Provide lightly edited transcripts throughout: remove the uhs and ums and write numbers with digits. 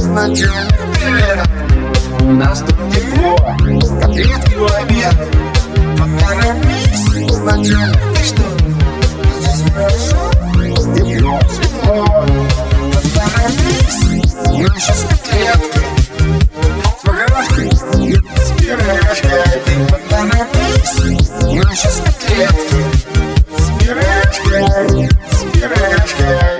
У нас тут тепло, котлетки в обед. Поторопись, вначале. Ты что? Здесь хорошо, тепло, светло. Поторопись, у нас сейчас котлетки с макарошкой, с пюрешкой. Ты поторопись, у нас сейчас котлетки с пюрешкой, с пюрешкой.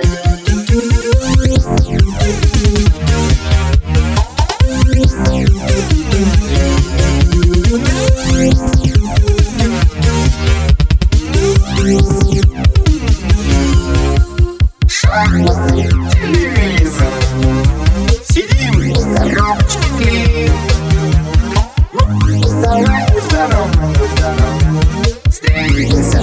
Шахматный телевизор. Сидим, коробочки клеим. Давай, здорово, встретимся.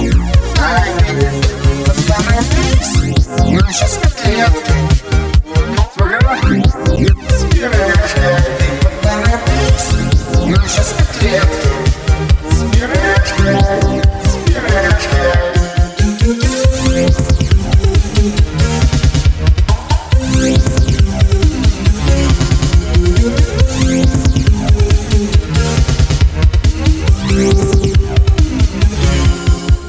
Поторопись, у нас сейчас котлетки с макарошкой, с пюрешкой. Ты поторопись, у нас сейчас котлетки с пюрешкой, с пюрешкой.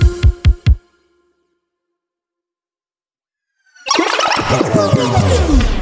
We'll be right back.